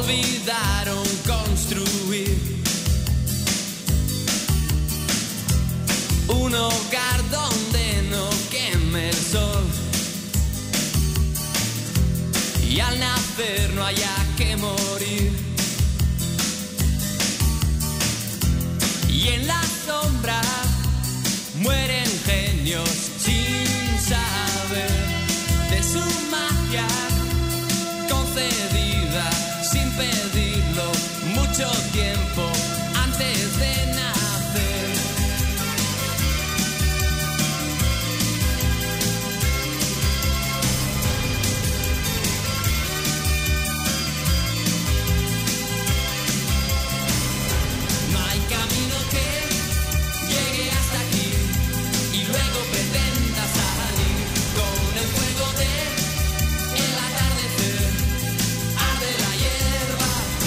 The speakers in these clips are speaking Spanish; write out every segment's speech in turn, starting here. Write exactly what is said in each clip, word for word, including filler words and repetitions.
olvidaron construir un hogar donde no queme el sol y al nacer no haya que morir. Y en la sombra mueren genios sin saber de su magia concedida sin pedirlo mucho tiempo antes de nacer. No hay camino que llegue hasta aquí y luego pretenda salir con el fuego de el atardecer. Arde la hierba.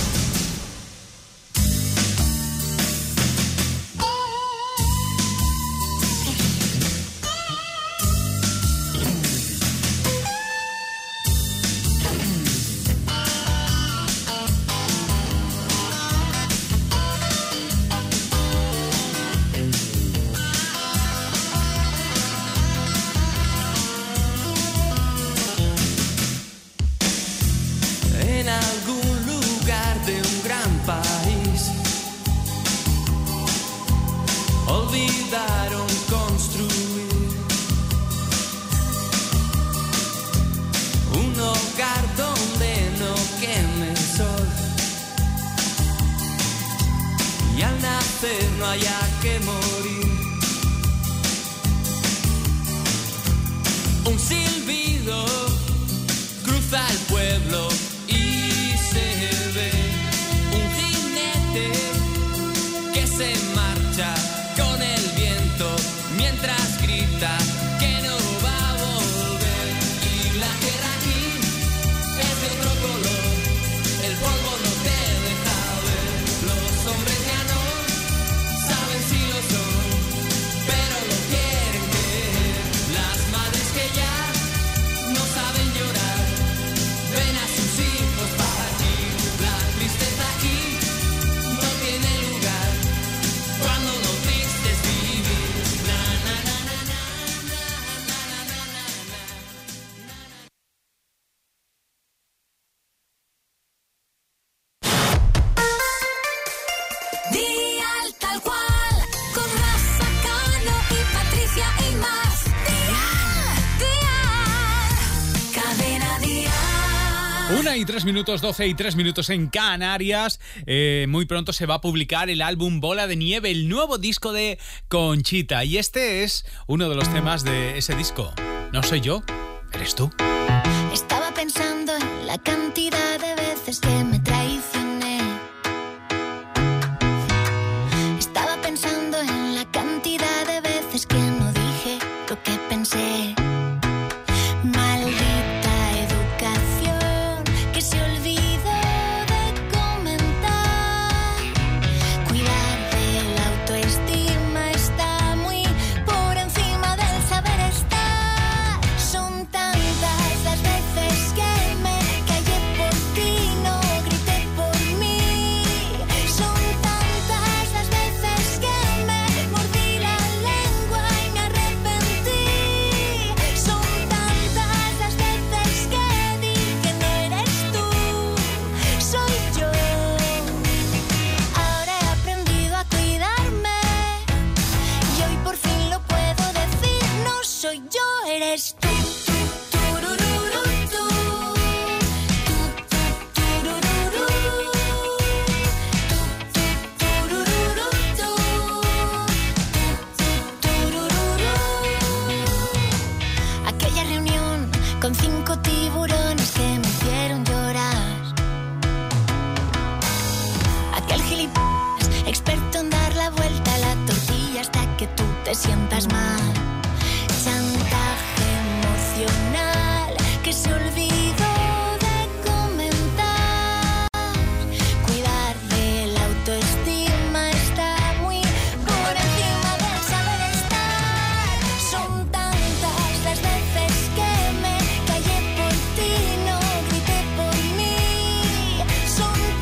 En algún lugar de un gran país olvidaron construir un hogar donde no queme el sol y al nacer no haya que morir. Un silbido cruza el pueblo y se ve un jinete que se marcha con el viento mientras grita que no va a volver. Y la tierra aquí es de otro color, el polvo no te deja ver. Los hombres ya no saben si lo son, pero lo quieren creer. Las madres que ya no saben llorar ven a sus hijos partir. La tristeza aquí no tiene lugar cuando lo triste es vivir. Na, na, na, na, na, na, na, na, na, na. Dial tal cual, con Rafa Cano y Patricia y más. Dial, Dial, cadena Dial. Una y tres minutos, doce y tres minutos en Canarias. Eh, muy pronto se va a publicar el álbum Bola de Nieve, el nuevo disco de Conchita. Y este es uno de los temas de ese disco. No soy yo, eres tú. Estaba pensando en la cantidad de veces que me traicioné. Estaba pensando en la cantidad de veces que no dije lo que pensé. Maldita educación que se olvidó de comentar. Cuidar de la autoestima está muy por encima del saber estar. Son tantas las veces que me callé por ti, no grité por mí. Son tantas las veces que me mordí la lengua y me arrepentí. Son tantas las veces que dije no eres tú, soy yo. Ahora he aprendido a cuidarme y hoy por fin lo puedo decir. No soy yo, eres tú. Turururu, tú. Turururu. Turururu, tú. Turururu. Aquella reunión con cinco tiburones que me hicieron llorar. Aquel gilipollas experto en dar la vuelta a la tortilla hasta que tú te sientas mal. Chantaje emocional que se olvidó de comentar. Cuidar de la autoestima está muy por encima del saber estar. Son tantas las veces que me callé por ti, no grité por mí. Son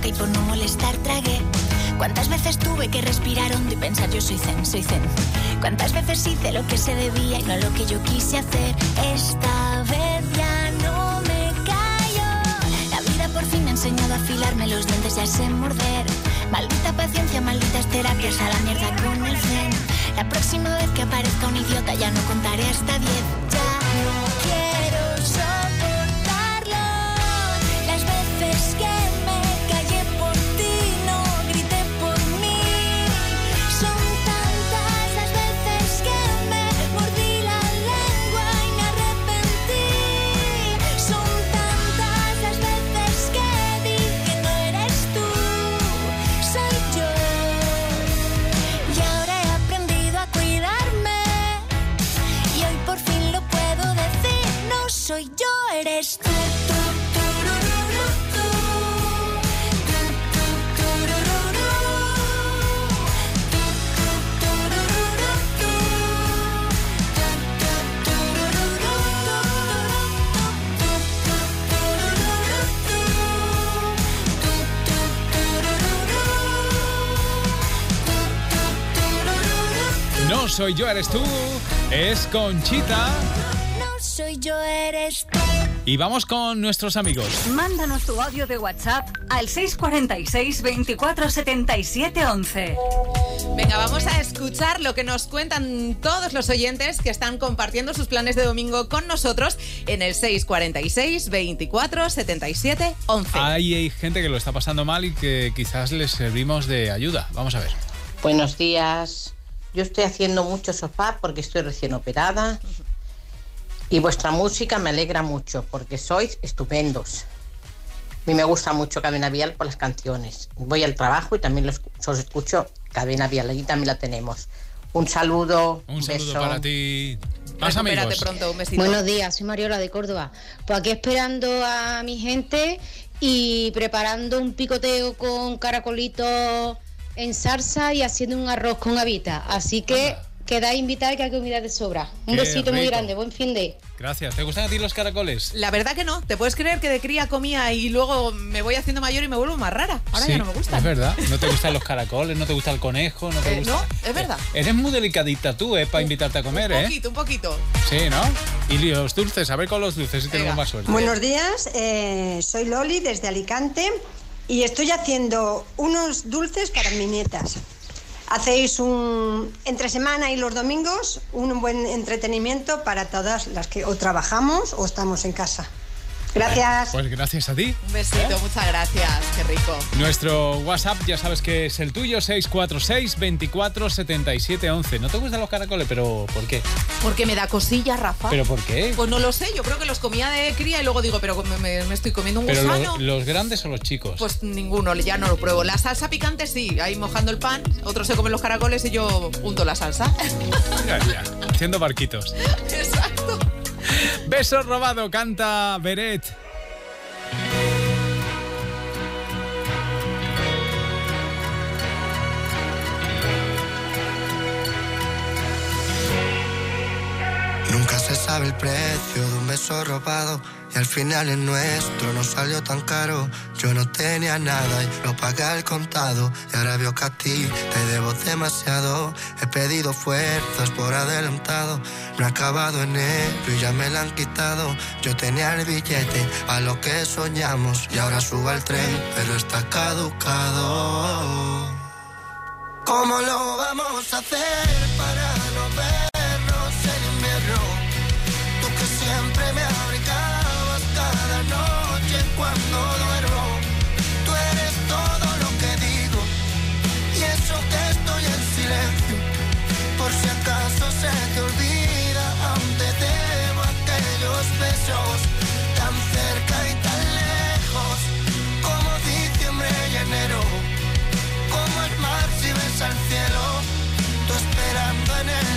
boca y por no molestar tragué. Cuántas veces tuve que respirar hondo y pensar yo soy zen, soy zen. Cuántas veces hice lo que se debía y no lo que yo quise hacer. Esta vez ya no me callo. La vida por fin me ha enseñado a afilarme los dientes y a sé morder. Maldita paciencia, malditas terapias, a la mierda con el zen. La próxima vez que aparezca un idiota ya no contaré hasta diez. Ya no quiero soportarlo. Las veces que me callé por ti, no grité por mí. Son tantas las veces que me mordí la lengua y me arrepentí. Son tantas las veces que dije no eres tú, soy yo. Y ahora he aprendido a cuidarme y hoy por fin lo puedo decir. No soy yo, eres tú. No soy yo, eres tú. Es Conchita. No soy yo, eres tú. Y vamos con nuestros amigos. Mándanos tu audio de WhatsApp al seis cuatro seis, veinticuatro, setenta y siete, once. Venga, vamos a escuchar lo que nos cuentan todos los oyentes que están compartiendo sus planes de domingo con nosotros en el seis cuatro seis, veinticuatro, setenta y siete, once. Ahí hay gente que lo está pasando mal y que quizás les servimos de ayuda. Vamos a ver. Buenos días. Yo estoy haciendo mucho sofá porque estoy recién operada y vuestra música me alegra mucho porque sois estupendos. A mí me gusta mucho Cadena Vial por las canciones. Voy al trabajo y también los, os escucho Cadena Vial, allí también la tenemos. Un saludo, un, un saludo beso. Para ti. Más amigos. Pronto, un besito. Buenos días, soy Mariola de Córdoba. Pues aquí esperando a mi gente y preparando un picoteo con caracolitos en salsa y haciendo un arroz con habita. Así que Anda. Quedáis invitados, que hay comida de sobra. Un Qué besito rico. Muy grande, buen fin de. Gracias. ¿Te gustan a ti los caracoles? La verdad que no. ¿Te puedes creer que de cría comía y luego me voy haciendo mayor y me vuelvo más rara? Ahora sí, ya no me gustan. Es verdad. ¿No te gustan los caracoles? ¿No te gusta el conejo? No, te eh, gusta... no, es verdad. Eh, eres muy delicadita tú, ¿eh? Para invitarte a comer, ¿eh? Un poquito, un poquito. Sí, ¿no? Y los dulces, a ver con los dulces si Venga. Tenemos más suerte. Buenos días, eh, soy Loli desde Alicante y estoy haciendo unos dulces para mis nietas. Hacéis un entre semana y los domingos un buen entretenimiento para todas las que o trabajamos o estamos en casa. Gracias. Pues gracias a ti. Un besito, ¿eh? Muchas gracias, qué rico. Nuestro WhatsApp ya sabes que es el tuyo, seis cuatro seis, veinticuatro, setenta y siete, once. ¿No te gustan los caracoles? ¿Pero por qué? Porque me da cosilla, Rafa. ¿Pero por qué? Pues no lo sé, yo creo que los comía de cría y luego digo, pero me, me, me estoy comiendo un ¿Pero gusano. Lo, los grandes o los chicos? Pues ninguno, ya no lo pruebo. La salsa picante sí, ahí mojando el pan, otros se comen los caracoles y yo unto la salsa. Ya, ya, haciendo barquitos. Exacto. Beso robado, canta Beret. Nunca se sabe el precio de un beso robado y al final el nuestro no salió tan caro. Yo no tenía nada y lo pagué al contado y ahora veo que a ti te debo demasiado. He pedido fuerzas por adelantado, no he acabado enero y ya me la han quitado. Yo tenía el billete a lo que soñamos y ahora subo al tren pero está caducado. ¿Cómo lo vamos a hacer para no vernos en invierno? Tú que siempre me abrigabas cada noche cuando duermo. Tú eres todo lo que digo y eso que estoy en silencio. Por si acaso se te olvida, aún te debo aquellos besos tan cerca y tan lejos como diciembre y enero. Como el mar si ves al cielo, tú esperando en el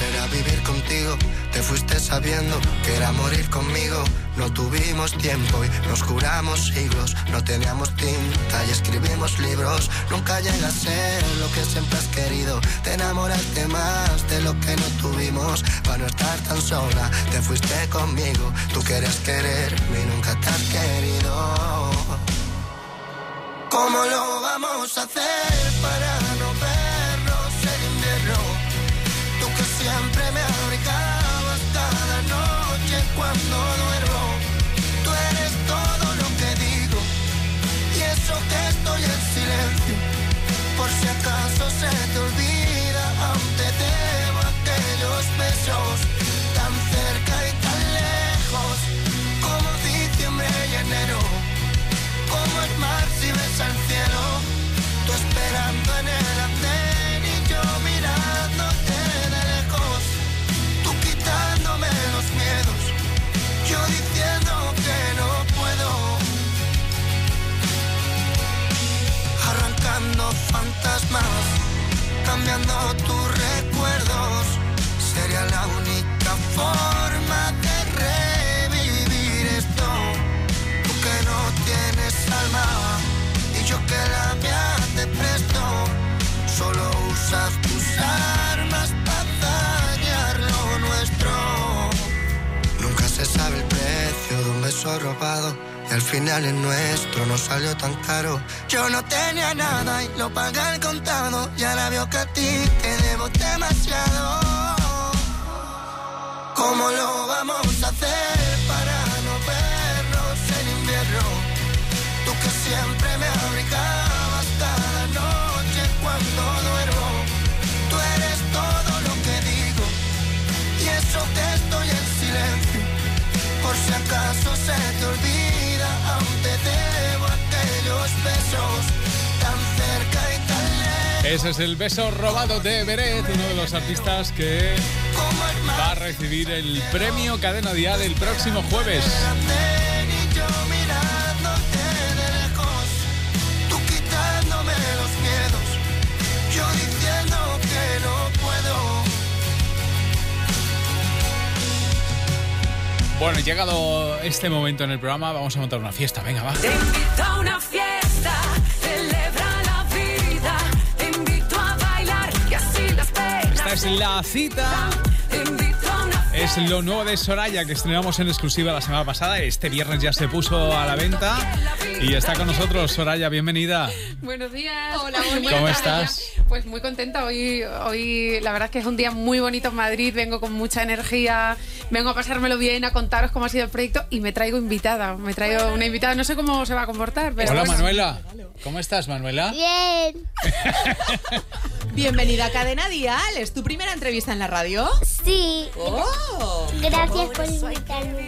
será vivir contigo. Te fuiste sabiendo que era morir conmigo. No tuvimos tiempo y nos juramos siglos. No teníamos tinta y escribimos libros. Nunca llega a ser lo que siempre has querido. Te enamoraste más de lo que no tuvimos. Para no estar tan sola, te fuiste conmigo. Tú querías quererme y nunca te has querido. ¿Cómo lo vamos a hacer para no vernos en invierno? Tú que siempre me abrigabas cada noche cuando duermo. Tú eres todo lo que digo y eso que estoy en silencio. Por si acaso se te olvida, aún te debo aquellos besos tan cerca y tan lejos como diciembre y enero. Como el mar si ves al cielo, tú esperando en el andén y yo mirándote de lejos, tú quitándome los miedos, yo diciendo que no puedo, arrancando fantasmas, cambiando tus recuerdos, sería la única forma de revivir esto. Que no tienes alma y yo que la mía te presto. Solo usas tus armas para dañar lo nuestro. Nunca se sabe el precio de un beso robado y al final el nuestro no salió tan caro. Yo no tenía nada y lo pagué al contado y ahora veo que a ti te debo demasiado. ¿Cómo lo vamos a hacer para no vernos en invierno? Tú que siempre me abrigabas cada noche cuando duermo. Tú eres todo lo que digo y eso que estoy en silencio. Por si acaso se te olvida, aún te debo aquellos besos tan cerca y tan lejos. Ese es el beso robado de Beret, uno de los artistas que va a recibir el premio Cadena Dial el próximo jueves. Bueno, llegado este momento en el programa, vamos a montar una fiesta. Venga, va. Te invito a una fiesta, celebra la vida. Te invito a bailar y así las penas. Esta es la cita. Te invito a una fiesta. Es lo nuevo de Soraya que estrenamos en exclusiva la semana pasada. Este viernes ya se puso a la venta y está con nosotros. Soraya, bienvenida. Buenos días. Hola, bonita. ¿Cómo estás? Pues muy contenta. Hoy, hoy la verdad es que es un día muy bonito en Madrid. Vengo con mucha energía. Vengo a pasármelo bien, a contaros cómo ha sido el proyecto y me traigo invitada. Me traigo una invitada. No sé cómo se va a comportar. Pero Hola, bueno. Manuela. ¿Cómo estás, Manuela? Bien. Bienvenida a Cadena Dial. ¿Es tu primera entrevista en la radio? Sí. Oh. Gracias por invitarme.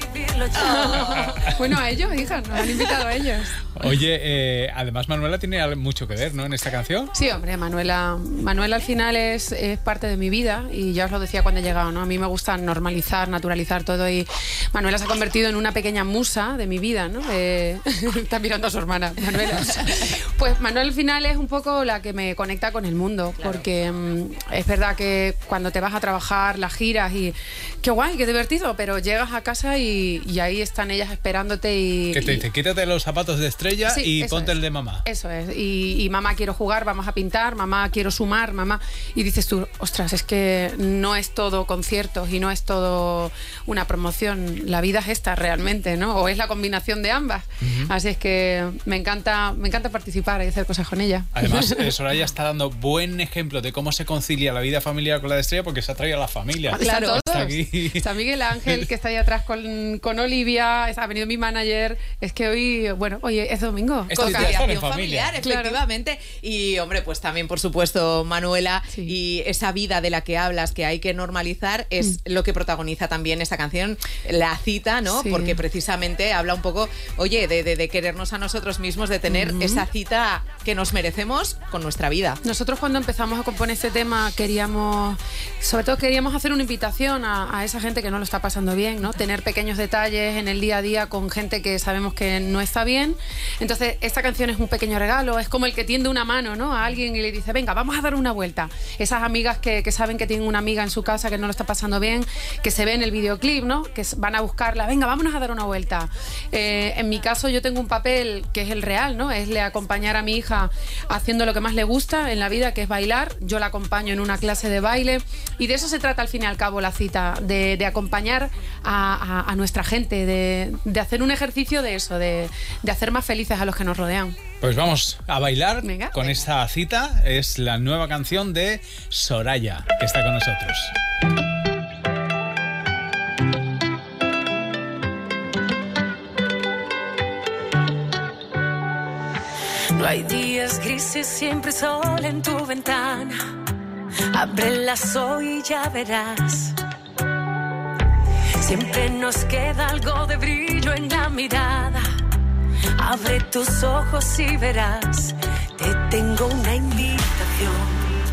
Bueno, a ellos, hija, nos han invitado a ellos. Oye, eh, además Manuela tiene mucho que ver, ¿no? En esta canción. Sí, hombre, Manuela, Manuela al final es, es parte de mi vida y ya os lo decía cuando he llegado, ¿no? A mí me gusta normalizar, naturalizar todo y Manuela se ha convertido en una pequeña musa de mi vida, ¿no? Eh, está mirando a su hermana, Manuela. Pues Manuela al final es un poco la que me conecta con el mundo, claro. Porque um, es verdad que cuando te vas a trabajar, las giras y qué guay, qué divertido, pero llegas a casa y, y ahí están ellas esperándote y... ¿Qué te dice? Quítate los zapatos de estrella sí, y ponte es, el de mamá. Eso es. Y, y mamá, quiero jugar, vamos a pintar, mamá, quiero sumar, mamá. Y dices tú, ostras, es que no es todo conciertos y no es todo una promoción. La vida es esta realmente, ¿no? O es la combinación de ambas. Uh-huh. Así es que me encanta, me encanta participar y hacer cosas con ella. Además, Soraya está dando buen ejemplo de cómo se concilia la vida familiar con la de estrella porque se ha traído a la familia. Claro, todos. Está aquí. Está Miguel Ángel, que está ahí atrás con, con Olivia, ha venido mi manager. Es que hoy, bueno, oye, es domingo. Esto Con ya están en familiar, familia. efectivamente. Claro. Y, hombre, pues también, por supuesto, Manuela, sí. Y esa vida de la que hablas, que hay que normalizar, es mm. lo que protagoniza también esta canción, La Cita, ¿no? Sí. Porque precisamente habla un poco, oye, de, de, de querernos a nosotros mismos, de tener mm-hmm. esa cita vida que nos merecemos con nuestra vida. Nosotros cuando empezamos a componer este tema queríamos, sobre todo queríamos hacer una invitación a, a esa gente que no lo está pasando bien, ¿no? Tener pequeños detalles en el día a día con gente que sabemos que no está bien. Entonces esta canción es un pequeño regalo, es como el que tiende una mano, ¿no? a alguien y le dice, venga, vamos a dar una vuelta. Esas amigas que, que saben que tienen una amiga en su casa que no lo está pasando bien, que se ve en el videoclip, ¿no? Que van a buscarla, venga, vámonos a dar una vuelta. Eh, en mi caso yo tengo un papel que es el real, ¿no? Es le acompañar a mi hija haciendo lo que más le gusta en la vida, que es bailar. Yo la acompaño en una clase de baile y de eso se trata al fin y al cabo la cita, de, de acompañar a, a, a nuestra gente, de, de hacer un ejercicio de eso, de, de hacer más felices a los que nos rodean. Pues vamos a bailar Venga. con esta cita. Es la nueva canción de Soraya, que está con nosotros. No hay días grises, siempre sol en tu ventana. Ábrelas hoy y ya verás. Siempre nos queda algo de brillo en la mirada. Abre tus ojos y verás. Te tengo una invitación.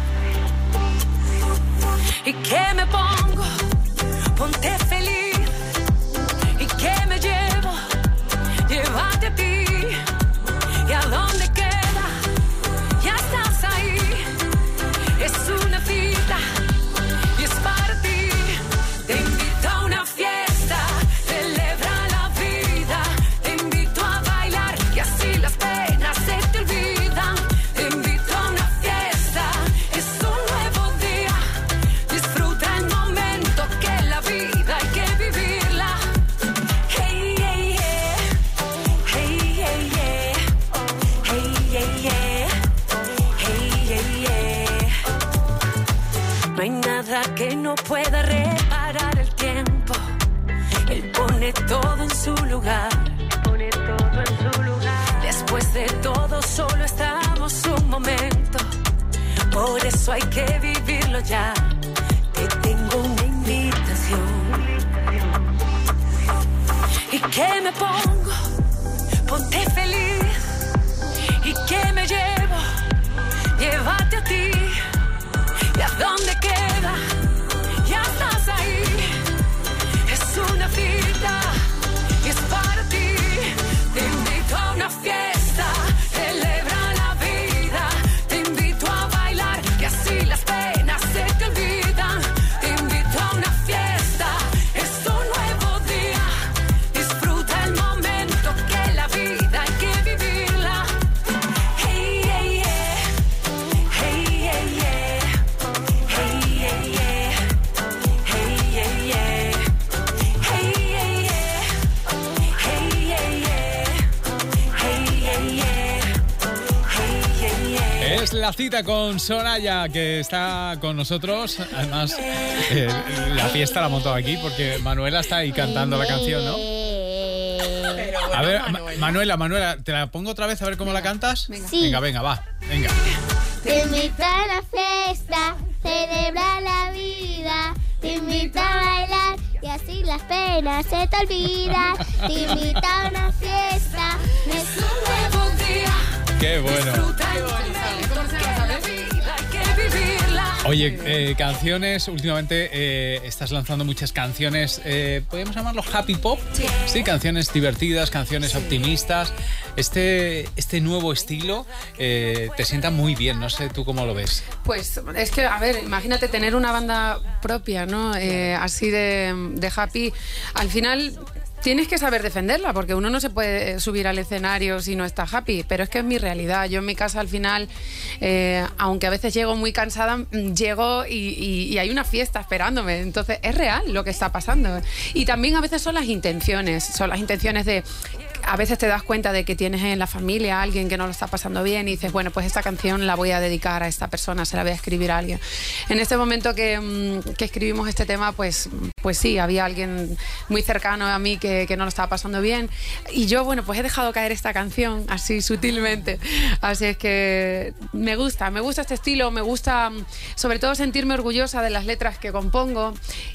¿Y qué me pongo? Ponte feliz. ¿Y qué me llevo? Llévate a ti. ¿Y a dónde queda? Ya estás ahí. Es una cita y es para ti. Te invito a una fiesta, celebra la vida. Te invito a bailar y así las penas se te olvidan. Te invito a una fiesta, es un nuevo día. Disfruta el momento que la vida hay que vivirla. Hey, hey, yeah. Hey, hey, yeah. Hey, hey, yeah. Hey, hey, yeah. No hay nada que no pueda reparar el tiempo. Él pone todo en su lugar. Pone todo en su lugar. Después de todo solo estamos un momento. Por eso hay que vivirlo ya. Te tengo una invitación. ¿Y qué me pongo? Ponte feliz. ¿Y qué me llevo? Llévate a ti. ¿Y a dónde queda? Ya estás ahí. Es una cita y es para ti. Te invito a una fiesta, celebra la vida. Te invito a bailar y así las penas se te olvidan. Te invito a una fiesta, es un nuevo día. Disfruta el momento que la vida hay que vivirla. Hey, hey, yeah. Hey, hey, yeah. Hey, hey, yeah. Hey, hey, yeah. Hey, hey, yeah. Hey, hey, yeah. Hey, hey, yeah. Hey, hey, yeah. Es la cita con Soraya, que está con nosotros. Además, eh, la fiesta la ha montado aquí porque Manuela está ahí cantando la canción, ¿no? A ver, Ma- Manuela, Manuela, ¿te la pongo otra vez a ver cómo la cantas? Venga. Sí. Venga, venga, va. Venga. Te invito a la fiesta, celebra la vida. Te invito a bailar y así las penas se te olvidan. Te invito a una fiesta, es un nuevo día. Qué bueno. Disfruta el momento que la vida hay que vivirla. Oye, eh, canciones, últimamente eh, estás lanzando muchas canciones, eh, ¿podemos llamarlo happy pop? Sí. Sí, canciones divertidas, canciones optimistas. Este, este nuevo estilo eh, te sienta muy bien, no sé tú cómo lo ves. Pues es que, a ver, imagínate tener una banda propia, ¿no? Eh, así de, de happy. Al final tienes que saber defenderla, porque uno no se puede subir al escenario si no está happy, pero es que es mi realidad. Yo en mi casa al final, eh, aunque a veces llego muy cansada, llego y, y, y hay una fiesta esperándome. Entonces es real lo que está pasando. Y también a veces son las intenciones, son las intenciones de... A veces te das cuenta de que tienes en la familia a alguien que no lo está pasando bien y dices, bueno, pues esta canción la voy a dedicar a esta persona, se la voy a escribir a alguien. En este momento que, que escribimos este tema, pues, pues sí, había alguien muy cercano a mí que, que no lo estaba pasando bien. Y yo, bueno, pues he dejado caer esta canción así sutilmente. Así es que me gusta, me gusta este estilo, me gusta sobre todo sentirme orgullosa de las letras que compongo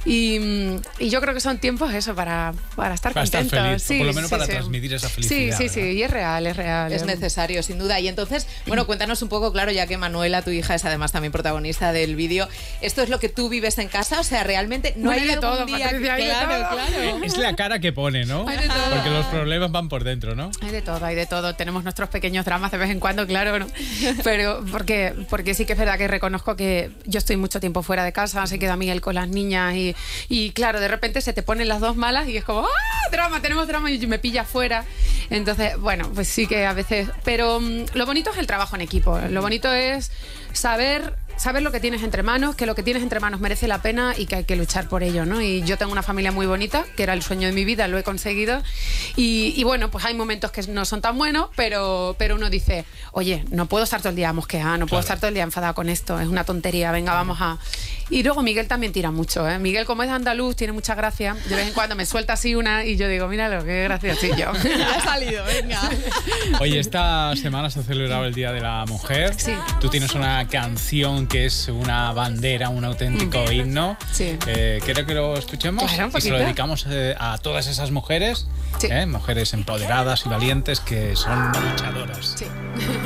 Y, y yo creo que son tiempos eso, para, para estar para contentos. Estar feliz, sí, por lo menos sí, para sí. transmitir esa felicidad. Sí, sí, sí, y es real, es real. Es necesario, sin duda. Y entonces, bueno, cuéntanos un poco, claro, ya que Manuela, tu hija, es además también protagonista del vídeo, ¿esto es lo que tú vives en casa? O sea, realmente no Bueno, hay de algún todo, día que- Patricia, hay de claro, todo. claro. Es la cara que pone, ¿no? Hay de todo. Porque los problemas van por dentro, ¿no? Hay de todo, hay de todo. Tenemos nuestros pequeños dramas de vez en cuando, claro, ¿no? Pero porque, porque sí que es verdad que reconozco que yo estoy mucho tiempo fuera de casa, se queda Miguel con las niñas y, y claro, de repente se te ponen las dos malas y es como, ¡ah! Drama, tenemos drama y me pilla fuera. Entonces, bueno, pues sí que a veces... Pero um, lo bonito es el trabajo en equipo. Lo bonito es saber... saber lo que tienes entre manos, que lo que tienes entre manos merece la pena y que hay que luchar por ello, ¿no? Y yo tengo una familia muy bonita, que era el sueño de mi vida, lo he conseguido. Y, y bueno, pues hay momentos que no son tan buenos, pero, pero uno dice, oye, no puedo estar todo el día mosqueada, no puedo Claro. estar todo el día enfadada con esto, es una tontería, venga, vamos a... Y luego Miguel también tira mucho, ¿eh? Miguel, como es andaluz, tiene mucha gracia. De vez en cuando me suelta así una y yo digo, míralo, qué graciosillo. Ya ha salido, venga. Oye, esta semana se ha celebrado el Día de la Mujer. Sí. Tú tienes una canción que es una bandera, un auténtico Mm. himno. Sí. Eh, ¿Quiero que lo escuchemos? Claro, un y se lo poquito. dedicamos eh, a todas esas mujeres, Sí. eh, mujeres empoderadas y valientes que son luchadoras. Sí.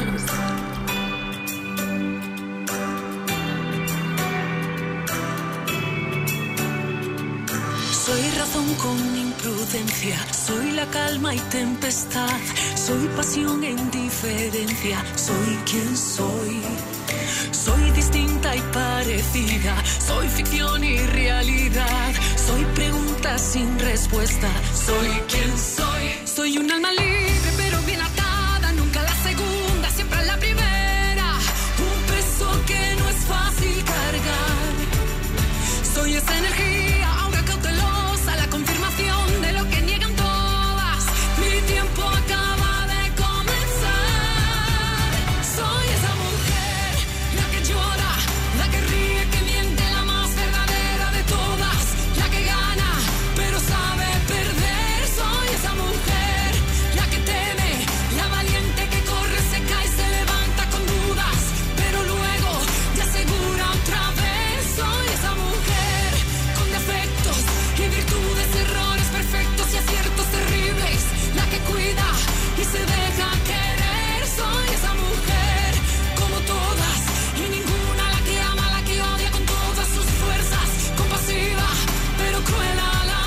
Soy razón con imprudencia, soy la calma y tempestad, soy pasión e indiferencia, soy quien soy. Soy distinta y parecida, soy ficción y realidad, soy pregunta sin respuesta, soy quien soy. Soy un alma libre pero bien atada, nunca la segunda, siempre la primera, un peso que no es fácil cargar. Soy esa energía, ahora cautelosa, la confirmación de lo que niegan todas. Mi tiempo acaba de comenzar. Soy esa mujer, la que llora, la que ríe, que miente, la más verdadera de todas, la que gana, pero sabe perder. Soy esa mujer, la que teme, la valiente que corre, se cae, se levanta con dudas, pero luego te asegura otra vez. Soy esa mujer con defectos y virtudes, errores perfectos y aciertos terribles, la que cuida y se deja querer. Soy esa mujer como todas y ninguna, la que ama, la que odia con todas sus fuerzas, compasiva pero cruel a la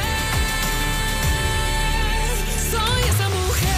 vez. Soy esa mujer.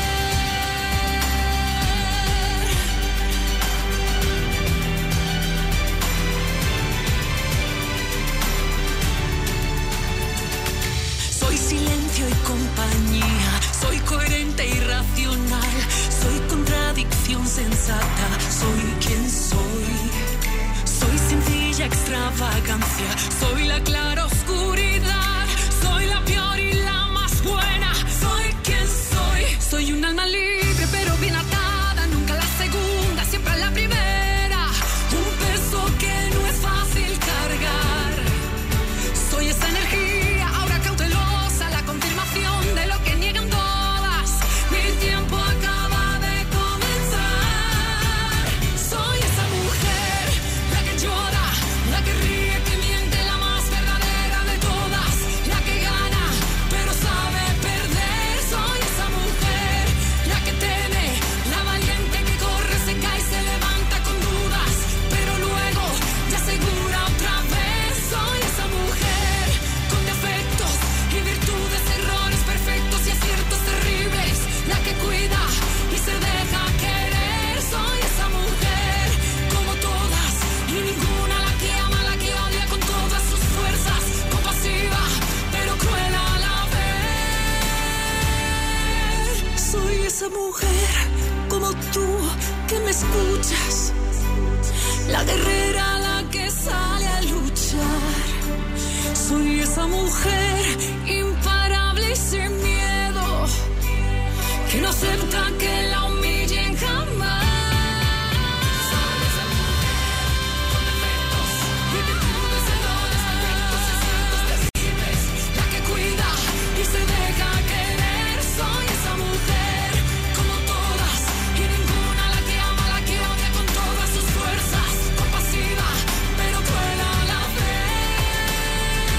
Soy silencio y compañía, soy coherente y racional, soy contradicción sensata, soy quien soy. Soy sencilla extravagancia, soy la clara oscuridad, soy la peor y la más buena, soy quien soy. Soy un alma libre pero bien atada, nunca la segunda, siempre la primera, un peso que no es fácil cargar. Soy esa energía, ahora cautelosa, la confirmación de lo que niegan todas. Mi tiempo acaba de comenzar. Soy esa mujer, la que llora, la que ríe, que miente, la más verdadera de todas, la que gana, pero sabe perder. Soy esa mujer, la que teme, la valiente que corre, se cae, se levanta con dudas, pero luego te asegura otra vez. Soy esa mujer con defectos y virtudes, errores perfectos y aciertos terribles, la que cuida y se deja querer. Soy esa mujer como todas y ninguna, la que ama, la que odia con todas sus fuerzas, compasiva pero cruel a la vez. Soy esa mujer como tú que me escuchas, la guerrera, la que sale a luchar. Soy esa mujer imparable y sin miedo, que no acepta que la humillen jamás. Soy esa mujer con defectos y virtudes, errores perfectos y aciertos terribles, la que cuida y se deja querer. Soy esa mujer como todas y ninguna, la que ama, la que odia con todas sus fuerzas, compasiva pero cruel a la vez.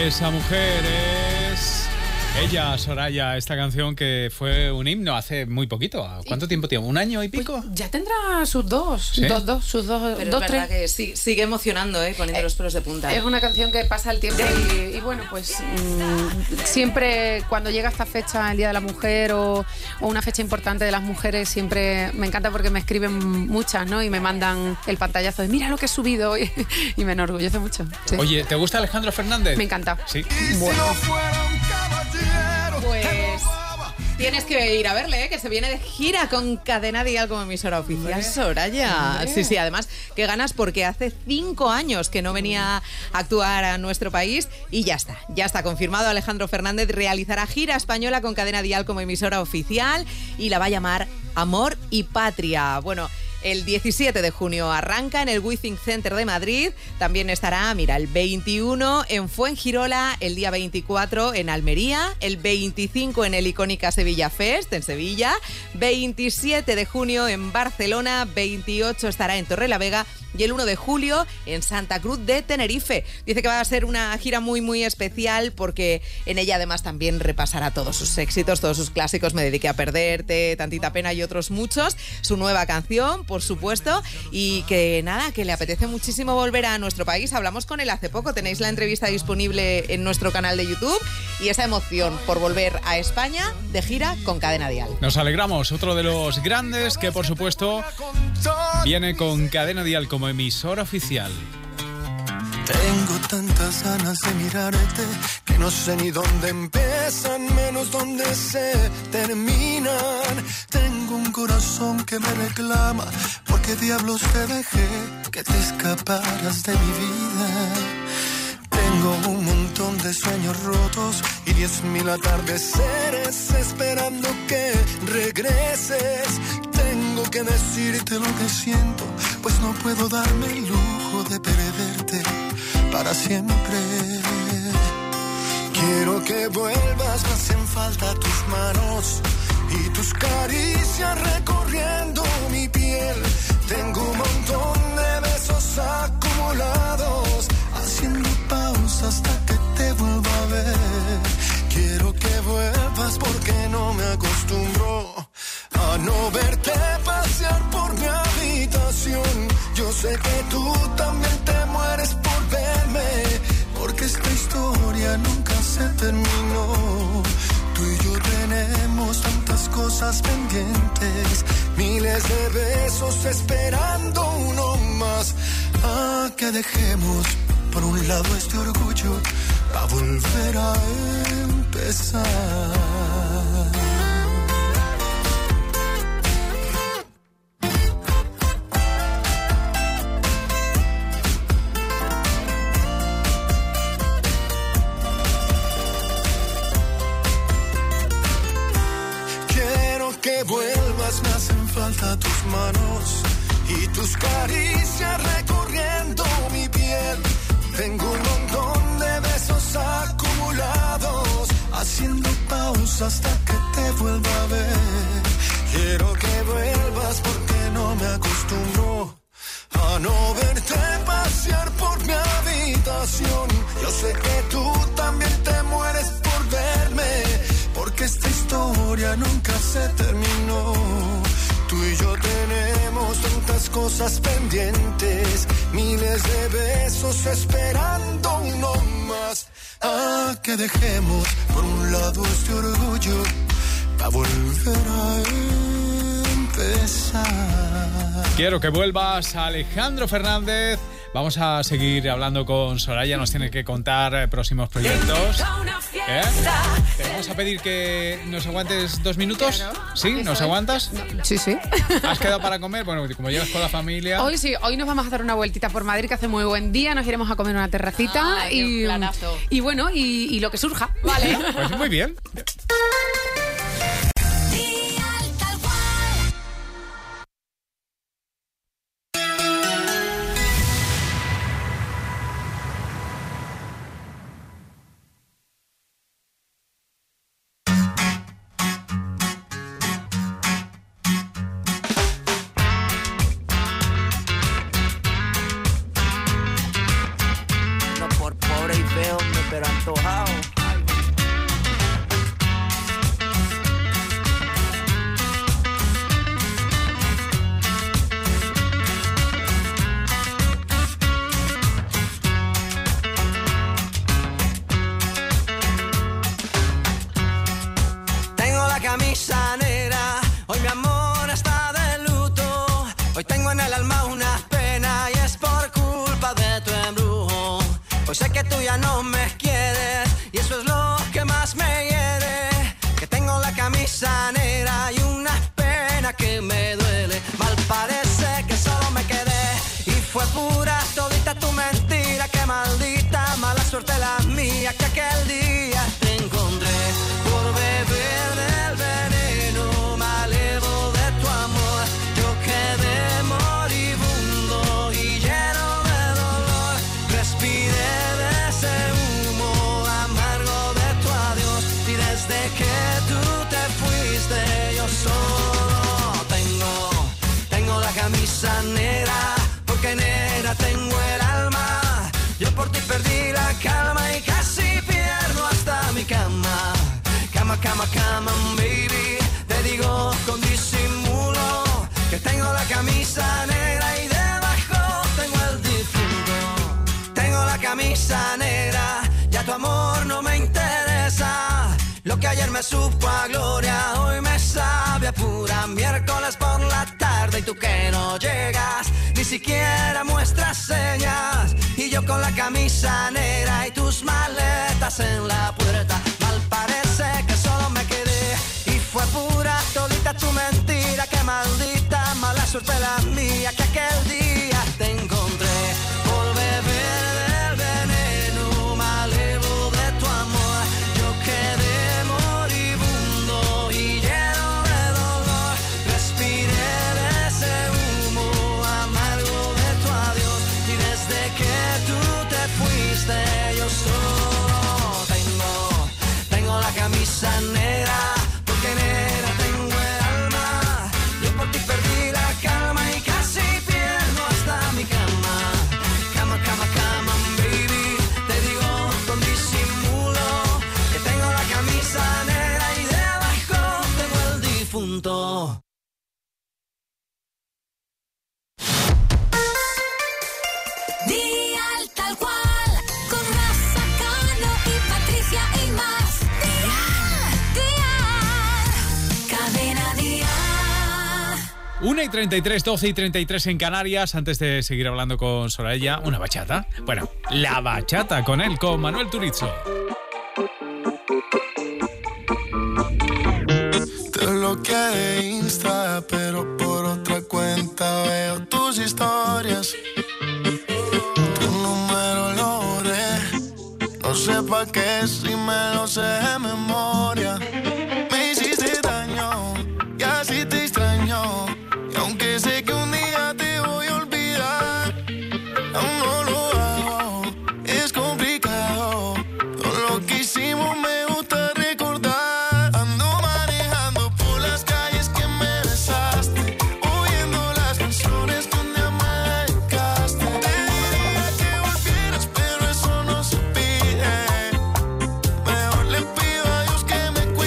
Esa mujer es ella, Soraya, esta canción que fue un himno hace muy poquito. ¿Cuánto tiempo tiene? ¿Un año y pico? Pues ya tendrá sus dos, ¿sí? dos, dos, sus dos, Pero dos, es tres. verdad que sí, sigue emocionando, ¿eh? Poniendo eh, los pelos de punta. Es una canción que pasa el tiempo y, y bueno, pues mmm, siempre cuando llega esta fecha, el Día de la Mujer o, o una fecha importante de las mujeres, siempre me encanta porque me escriben muchas, ¿no? Y me mandan el pantallazo de mira lo que he subido y, y me enorgullece mucho. ¿Sí? Oye, ¿te gusta Alejandro Fernández? Me encanta. Sí. Bueno. Pues tienes que ir a verle, ¿eh? Que se viene de gira con Cadena Dial como emisora oficial. Soraya. Sí, sí, además, qué ganas porque hace cinco años que no venía a actuar a nuestro país y ya está, ya está confirmado. Alejandro Fernández realizará gira española con Cadena Dial como emisora oficial y la va a llamar Amor y Patria. Bueno, el diecisiete de junio arranca en el Withing Center de Madrid. También estará, mira, el veintiuno en Fuengirola, el día veinticuatro en Almería, el veinticinco en el icónica Sevilla Fest en Sevilla, veintisiete de junio en Barcelona, veintiocho estará en Torrelavega y el uno de julio en Santa Cruz de Tenerife. Dice que va a ser una gira muy, muy especial porque en ella además también repasará todos sus éxitos, todos sus clásicos, Me dediqué a perderte, Tantita pena y otros muchos. Su nueva canción, por supuesto, y que nada, que le apetece muchísimo volver a nuestro país. Hablamos con él hace poco, tenéis la entrevista disponible en nuestro canal de YouTube y esa emoción por volver a España de gira con Cadena Dial. Nos alegramos, otro de los grandes que por supuesto viene con Cadena Dial como emisora oficial. Tengo tantas ganas de mirarte que no sé ni dónde empiezan, menos dónde se terminan. Tengo un corazón que me reclama, porque diablos te dejé que te escaparas de mi vida. Tengo un montón de sueños rotos y diez mil atardeceres esperando que regreses. Tengo que decirte lo que siento, pues no puedo darme el lujo de perderte para siempre. Quiero que vuelvas, me hacen falta tus manos y tus caricias recorriendo mi piel. Tengo un montón de besos acumulados, haciendo pausa hasta que te vuelva a ver. Quiero que vuelvas porque no me acostumbro a no verte pasear por mi habitación. Yo sé que tú también te mueres por verme, porque esta historia nunca se terminó. Tú y yo tenemos tantas cosas pendientes, miles de besos esperando uno más. Ah, que dejemos por un lado este orgullo para volver a empezar. Que vuelvas, me hacen falta tus manos y tus caricias recorriendo mi piel. Tengo un montón de besos acumulados, haciendo pausa hasta que te vuelva a ver. Quiero que vuelvas porque no me acostumbro a no verte pasear por mi habitación. Yo sé que tú también te mueres por verme, porque esta historia nunca se terminó. Tú y yo tenemos tantas cosas pendientes, miles de besos esperando uno más. Ah, que dejemos por un lado este orgullo para volver a empezar. Quiero que vuelvas, Alejandro Fernández. Vamos a seguir hablando con Soraya, nos tiene que contar eh, próximos proyectos. ¿Eh? Te vamos a pedir que nos aguantes dos minutos. Claro. ¿Sí? ¿Nos aguantas? No. Sí, sí. ¿Has quedado para comer? Bueno, como llegas con la familia. Hoy sí, hoy nos vamos a dar una vueltita por Madrid, que hace muy buen día, nos iremos a comer una terracita. Ah, y, planazo. y bueno, y, y lo que surja. Vale. Pues muy bien. Pero antoja camisa negra. Hoy mi amor está de luto. Hoy tengo en el alma una pena y es por culpa de tu embrujo. Hoy sé que tú ya no me quieres y eso es lo que más me hiere. Que tengo la camisa negra y una pena que me duele. Mal parece que solo me quedé y fue pura todita tu mentira. Que maldita mala suerte la mía que aquel día te encontré por beber del veneno malevo de tu amor. Yo quedé moribundo y lleno de dolor. Respiré de ese humo amargo de tu adiós y desde que tú te fuiste yo solo tengo, tengo la camisa negra porque negra tengo el alma. Yo por ti perdí la calma y casi pierdo hasta mi cama. Cama, cama, cama, baby. Te digo con disimulo que tengo la camisa negra y debajo tengo el difunto. Tengo la camisa negra, ya tu amor no me interesa. Lo que ayer me supo a gloria, hoy me sabe a pura. Miércoles por la tarde y tú que no llegas, ni siquiera muestras señas. Y yo con la camisa negra y tus maletas en la puerta. Mal parece que solo me quedé y fue pura todita tu mentira. Que maldita mala suerte la mía que aquel día te encontré por beber del veneno malevo de tu amor. Yo quedé moribundo y lleno de dolor. Respiré de ese humo amargo de tu adiós y desde que tú te fuiste yo solo tengo, tengo la camisa negra porque negra tengo el alma. Yo por ti perdí la calma y casi pierdo hasta mi cama. Cama, cama, cama, baby. Te digo con disimulo que tengo la camisa negra y debajo tengo el difunto. Dial tal cual, con Rafa Cano y Patricia y más. Dial, Dial, cadena Dial. una y treinta y tres, doce y treinta y tres en Canarias. Antes de seguir hablando con Soraya, una bachata. Bueno, la bachata con él, con Manuel Turizo. Te bloqueé de Insta, pero por otra cuenta veo tus historias. Tu número lo borré, no sé pa' qué si me lo sé de memoria. Me hiciste daño y así te extraño. Y aunque sé que un día te voy a olvidar, aún no lo hago, es complicado. Todo lo que hicimos me gusta recordar. Ando manejando por las calles que me besaste, oyendo las canciones que un día me dedicaste. Te diría que volvieras, pero eso no se pide. Mejor le pido a Dios que me cuide.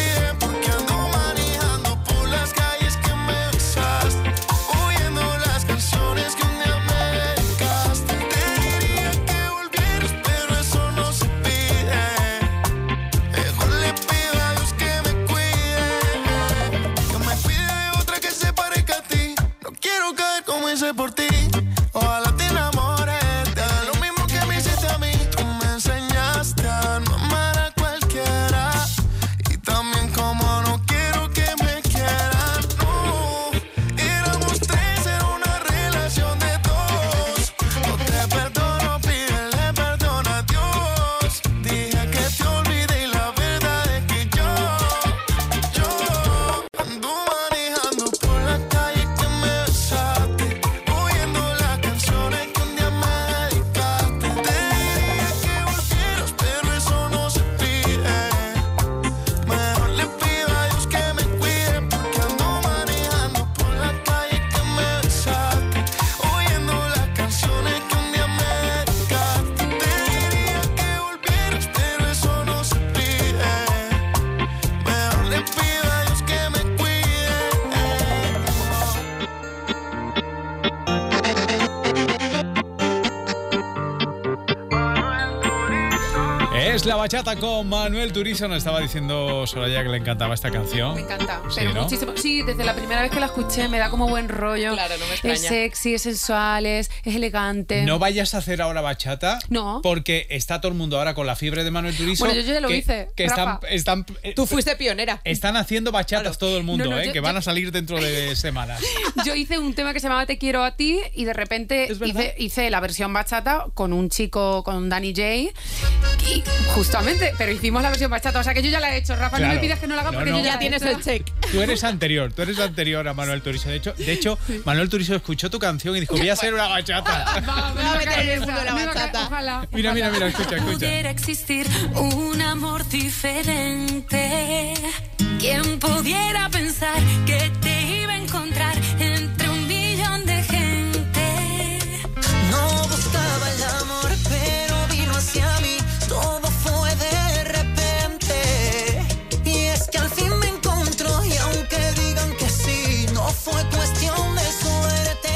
Es la bachata con Manuel Turizo. Nos estaba diciendo Soraya que le encantaba esta canción. Me encanta, Sí, pero ¿no? muchísimo. Sí, desde la primera vez que la escuché me da como buen rollo. Claro, no me extraña. Es sexy, es sensual, es, es elegante. No vayas a hacer ahora bachata. No. Porque está todo el mundo ahora con la fiebre de Manuel Turizo. Bueno, yo ya lo que, hice, Que están, Rafa. están, eh, Tú fuiste pionera. están haciendo bachatas todo el mundo, No, no, eh, yo- que van yo- a salir dentro de semanas. Yo hice un tema que se llamaba Te quiero a ti y de repente hice, hice la versión bachata con un chico, con Danny J. Y justamente, pero hicimos la versión bachata. O sea que yo ya la he hecho, Rafa. No Claro. me pidas que no la haga No, porque no. yo ya, Ya la he tienes hecho. el check. Tú eres anterior, tú eres anterior a Manuel Turizo. De hecho, de hecho Manuel Turizo escuchó tu canción y dijo, voy a hacer una bachata. Va, me va a va meter caer en el esa, mundo la me va a caer, bachata. Ojalá. Mira, mira, mira, escucha, escucha. Pudiera existir un amor diferente. ¿Quién pudiera pensar que te iba a encontrar entre un millón de gente? No buscaba el amor, pero vino hacia mí. Todo fue de repente. Y es que al fin me encontró. Y aunque digan que sí, no fue cuestión de suerte.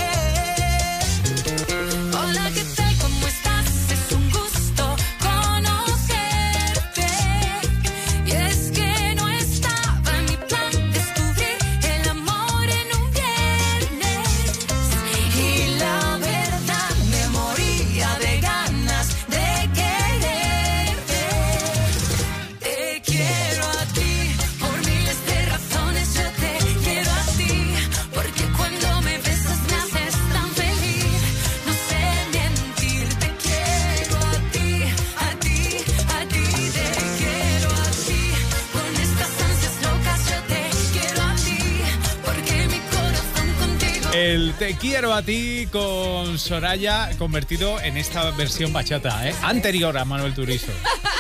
Hola, ¿qué tal? ¿Cómo estás? Es un gusto conocerte. Y es que no estaba en mi plan descubrir el amor en un viernes. Y la verdad me moría de ganas de quererte. Te quiero a ti, por miles de razones yo te quiero a ti. Porque cuando me besas me haces tan feliz. No sé mentir, te quiero a ti, a ti, a ti. Te quiero a ti, con estas ansias locas yo te quiero a ti. Porque mi corazón contigo. El Te quiero a ti con Soraya convertido en esta versión bachata, ¿eh? Anterior a Manuel Turizo.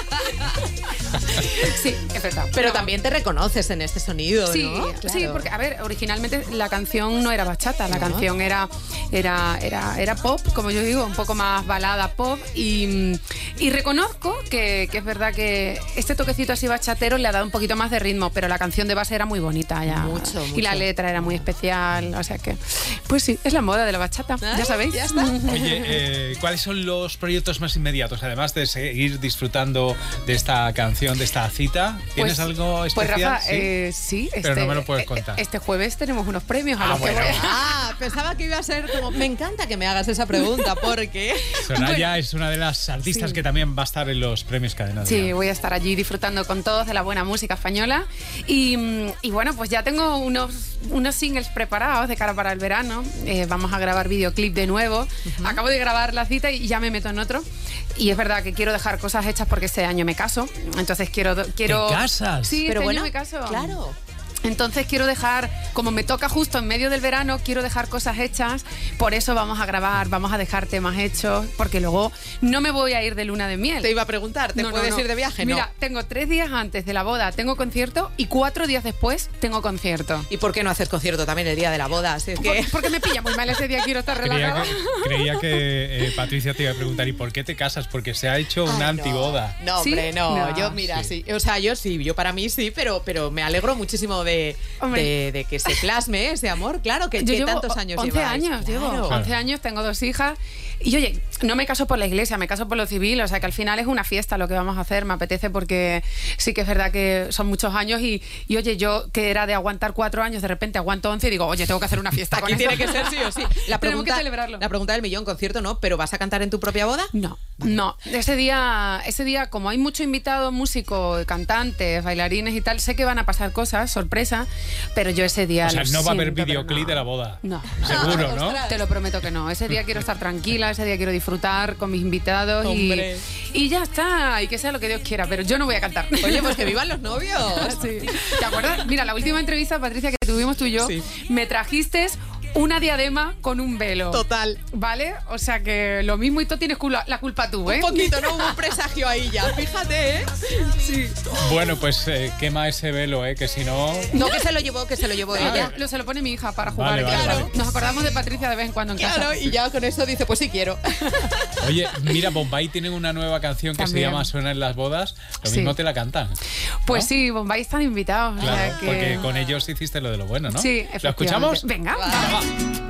Sí, es verdad. Pero No. también te reconoces en este sonido, Sí, ¿no? sí, Claro. porque, a ver, originalmente la canción no era bachata, la No. canción era, era, era, era pop, como yo digo, un poco más balada pop. Y, y reconozco que, que es verdad que este toquecito así bachatero le ha dado un poquito más de ritmo, pero la canción de base era muy bonita ya. Mucho, Y la mucho. letra era muy especial, o sea que, pues sí, es la moda de la bachata, Ay, ya sabéis. ya está. Oye, eh, ¿cuáles son los proyectos más inmediatos? Además de seguir disfrutando de esta canción, de esta cita, ¿tienes Pues- algo Pues especial? Rafa, ¿Sí? eh, sí, Pero este, no me lo puedes eh, contar. Este jueves tenemos unos premios a Ah, los que bueno. voy a- Ah, pensaba que iba a ser como... Me encanta que me hagas esa pregunta porque... Soraya es una de las artistas Sí. que también va a estar en los premios Cadena Sí, Dial. voy a estar allí disfrutando con todos de la buena música española. Y, mm, y bueno, pues ya tengo unos, unos singles preparados de cara para el verano. Eh, vamos a grabar videoclip de nuevo. Acabo de grabar la cita y ya me meto en otro. Y es verdad que quiero dejar cosas hechas porque este año me caso. Entonces quiero... quiero ¿Te casas? Sí, Pero este bueno, año me caso. claro. Entonces quiero dejar, como me toca justo en medio del verano, quiero dejar cosas hechas, por eso vamos a grabar, vamos a dejar temas hechos, porque luego no me voy a ir de luna de miel. Te iba a preguntar, ¿te No, no, puedes no. ir de viaje? Mira, No. tengo tres días antes de la boda tengo concierto y cuatro días después tengo concierto. ¿Y por qué no haces concierto también el día de la boda? Si es que... Por- Porque me pilla muy mal ese día, quiero estar Creía relajada. que, creía que eh, Patricia te iba a preguntar, ¿y por qué te casas? Porque se ha hecho una Ay, no. antiboda. No, ¿Sí? hombre, no. No. Yo, mira, Sí. sí. O sea, yo sí, yo para mí sí, pero, pero me alegro muchísimo de, Hombre. de, de que se plasme ese amor. Claro, que, Yo que llevo tantos años once lleváis. años, Claro. llevo Claro. once años, tengo dos hijas. Y oye, no me caso por la iglesia, me caso por lo civil, o sea que al final es una fiesta lo que vamos a hacer, me apetece porque sí que es verdad que son muchos años y, y oye, yo que era de aguantar cuatro años, de repente aguanto once y digo, oye, tengo que hacer una fiesta con Aquí tiene esto. que ser sí o sí. La Tenemos pregunta, que celebrarlo. la pregunta del millón, concierto no, pero ¿vas a cantar en tu propia boda? No, no. Ese día, ese día, como hay mucho invitado, músicos, cantantes, bailarines y tal, sé que van a pasar cosas, sorpresa, pero yo ese día. O sea, lo no va a haber siento, pero videoclip no. de la boda. No. Seguro, ¿no? Te lo prometo que no. Ese día quiero estar tranquila, ese día quiero disfrutar con mis invitados y, Hombre. y ya está, y que sea lo que Dios quiera, pero yo no voy a cantar. Oye, pues que vivan los novios. Sí. ¿Te acuerdas? Mira, la última entrevista, Patricia, que tuvimos tú y yo, Sí. me trajiste una diadema con un velo. Total. ¿Vale? O sea que lo mismo y tú tienes cula- la culpa tú, ¿eh? Un poquito, ¿no? Hubo un presagio ahí ya. Fíjate, ¿eh? Sí. Bueno, pues eh, quema ese velo, ¿eh? Que si no... No, que se lo llevó, que se lo llevó Ella ella. lo, se lo pone mi hija para jugar. Vale, vale, Claro. vale. Nos acordamos de Patricia de vez en cuando en Claro, casa. y ya con eso dice, pues sí quiero. Oye, mira, Bombay tienen una nueva canción que También. se llama Suena en las bodas. Lo Sí. mismo te la cantan. Pues ¿no? sí, Bombay están invitados. o Claro, sea que- porque con ellos hiciste lo de lo bueno, ¿no? Sí, ¿Lo escuchamos? efectivamente. Venga, Va. va. Va.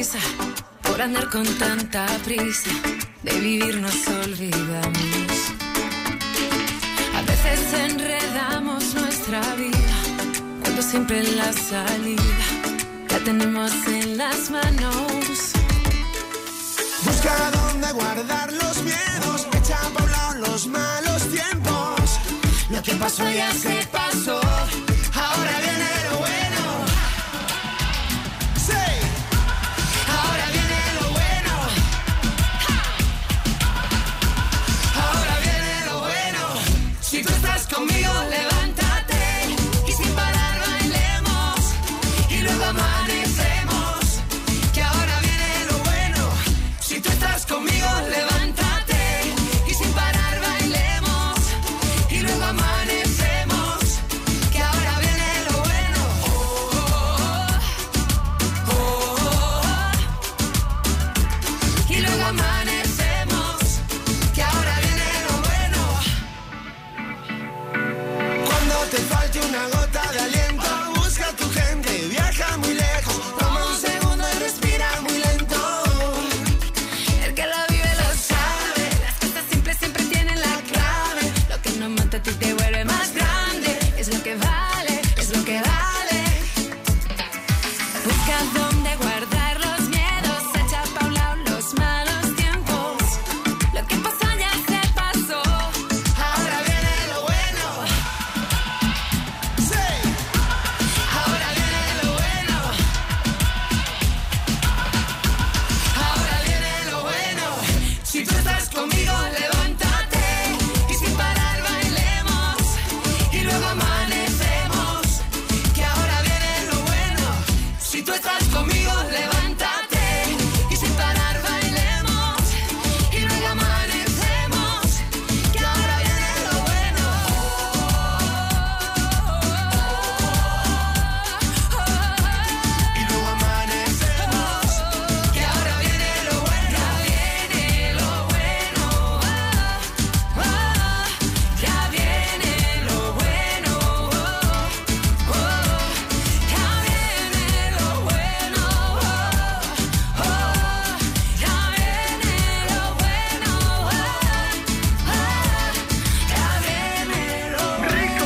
cosa, por andar con tanta prisa, de vivir nos olvidamos. A veces enredamos nuestra vida, cuando siempre la salida la tenemos en las manos. Busca dónde guardar los miedos, echa pa' un lado los malos tiempos. Lo que pasó ya se pasó, ahora viene lo bueno. Sí, ahora viene lo bueno. Ahora viene lo bueno. Si tú estás conmigo, levántate y sin parar bailemos y luego amanecemos. Que ahora viene lo bueno. Si tú estás conmigo, levántate y sin parar bailemos y luego amanecemos. Que ahora viene lo bueno. Oh, oh, oh, oh. Y luego amanecemos. Que ahora viene lo bueno. Cuando te falte una gota de aliento, busca a tu gente, viaja muy lejos. Toma un segundo y respira muy lento. El que la vive lo sabe, las cosas simples siempre tienen la clave. Lo que no mata a ti te vuelve más grande, es lo que vale, es lo que vale. Busca dónde guardar los miedos, echa pa' un lado los malos tiempos. Lo que pasó ya se pasó, Ahora viene lo bueno. Sí, ahora viene lo bueno. Ahora viene lo bueno. Si tú estás conmigo, levántate y sin parar bailemos y luego amanecemos. Que ahora viene lo bueno. Si tú estás conmigo, levántate y sin parar bailemos y luego amanecemos. Que ahora viene lo bueno. Y luego amanecemos. Que ahora viene lo bueno. Ya viene lo bueno. Ya viene lo bueno. Ya viene lo bueno. Ya viene lo bueno. Ya viene lo rico.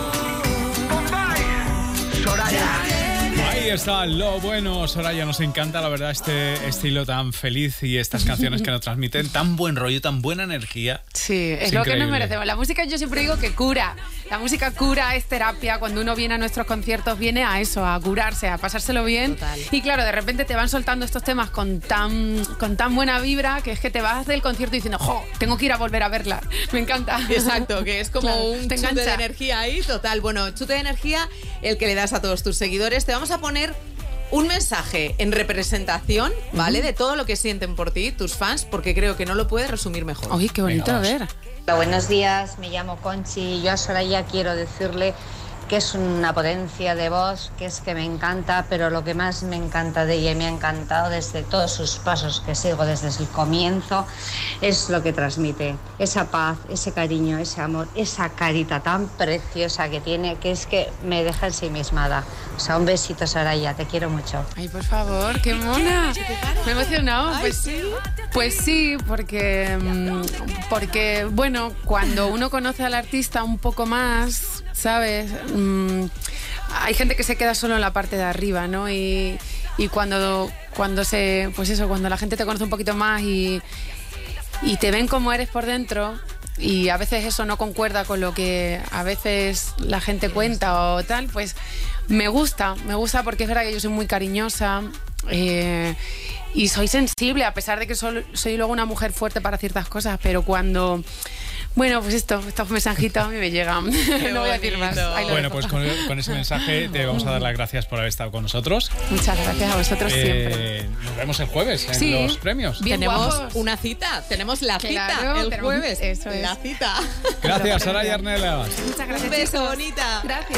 Bombay. Soraya. Ahí está lo bueno, Soraya, nos encanta la verdad este estilo tan feliz y estas canciones que nos transmiten tan buen rollo, tan buena energía. Sí, es Es lo que nos increíble. merecemos. La música yo siempre digo que cura. La música cura, es terapia. Cuando uno viene a nuestros conciertos viene a eso, a curarse, a pasárselo bien. Total. Y claro, de repente te van soltando estos temas con tan, con tan buena vibra que es que te vas del concierto diciendo, ¡jo! Tengo que ir a volver a verla. Me encanta. Exacto, que es como Claro, un te chute de engancha. energía ahí, total. Bueno, chute de energía el que le das a todos tus seguidores. Te vamos a poner un mensaje en representación, ¿vale? De todo lo que sienten por ti, tus fans, porque creo que no lo puedes resumir mejor. Uy, qué bonito, Venga, a vamos. ver. Hola, buenos días, me llamo Conchi. Yo a Soraya quiero decirle que es una potencia de voz, que es que me encanta, pero lo que más me encanta de ella y me ha encantado desde todos sus pasos que sigo desde el comienzo es lo que transmite, esa paz, ese cariño, ese amor, esa carita tan preciosa que tiene, que es que me deja ensimismada. O sea, un besito, Soraya, te quiero mucho. Ay, por favor, qué mona. Me he emocionado. Pues sí. Pues sí, porque, mm, porque, bueno, cuando uno conoce al artista un poco más, ¿sabes? Mm, hay gente que se queda solo en la parte de arriba, ¿no? Y, y cuando, cuando se, pues eso, cuando la gente te conoce un poquito más y, y te ven como eres por dentro, y a veces eso no concuerda con lo que a veces la gente cuenta o tal, pues me gusta, me gusta porque es verdad que yo soy muy cariñosa eh, y soy sensible, a pesar de que soy, soy luego una mujer fuerte para ciertas cosas, pero cuando... Bueno, pues esto, estos mensajitos a mí me llegan. No voy a decir más. Ahí lo Bueno, dejo. pues con, con ese mensaje te vamos a dar las gracias por haber estado con nosotros. Muchas gracias a vosotros Eh, siempre. Nos vemos el jueves en Sí. los premios. Bien Tenemos guapos. una cita, tenemos la cita Claro, el tenemos- jueves. eso es. La cita. Gracias, Sara y Arnelas. Muchas gracias, Un beso, chicos. bonita. Gracias.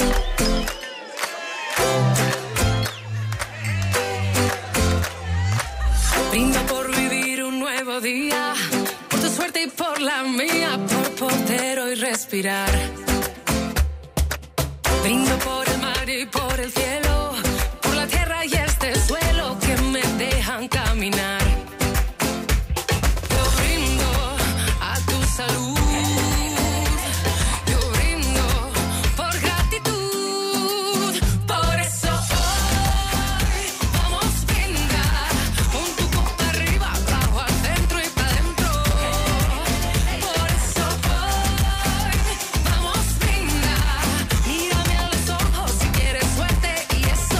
Brindo por vivir un nuevo día, por tu suerte y por la mía, por poder hoy respirar. Brindo por el mar y por el cielo, por la tierra y este suelo que me deja dejan caminar. Yo brindo a tu salud. Yo brindo por gratitud. Por eso hoy vamos a brindar. Pon tu copa arriba, abajo, al centro y para adentro. Por eso hoy vamos a brindar. Mírame a los ojos si quieres suerte y eso.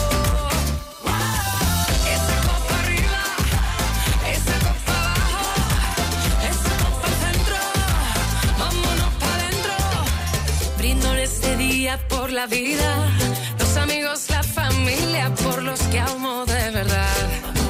Esa copa arriba, esa copa abajo, esa copa al centro. Vámonos para adentro. Brindo en este día por la vida, los amigos, la familia, por los que amo de verdad.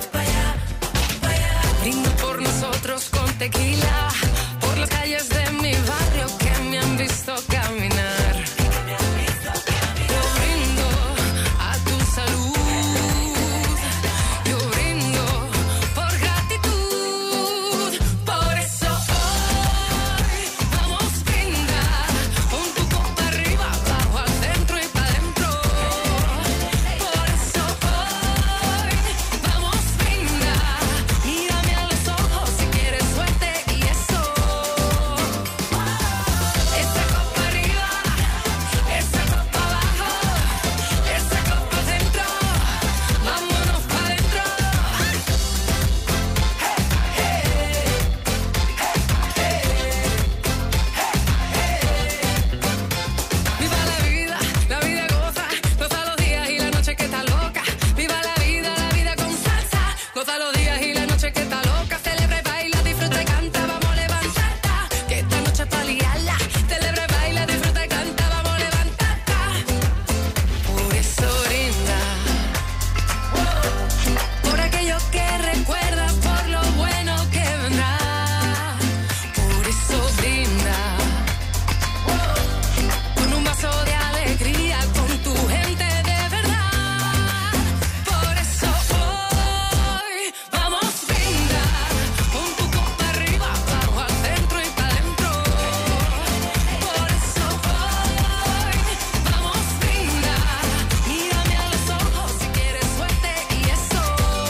Brindo por nosotros con tequila, por las calles de mi barrio que me han visto caminar. Yo brindo a tu salud. Yo brindo por gratitud. Por eso hoy vamos a brindar. Pon tu copa arriba, abajo, al centro y para adentro. Por eso hoy vamos a brindar. Mírame a los ojos si quieres suerte y eso. Esa copa arriba, esa copa abajo, esa copa al centro. Vámonos para adentro. Viva la vida, la vida goza, goza los días y la noche que está loca. Viva la vida, la vida con salsa, goza los días y la noche que está loca. Celebra y baila, disfruta y canta, vamos a levantarte, que esta noche es pa' liarla. Celebra y baila, disfruta y canta, vamos a levantarte. Por eso brinda, por aquello que recuerdas, por lo bueno que vendrá. Por eso brinda, con un vaso de alegría, con tu gente de verdad. Por eso hoy vamos a brindar. Pon tu copa arriba, abajo, al centro y para adentro. Por eso hoy vamos a brindar. Mírame a los ojos si quieres suerte y eso.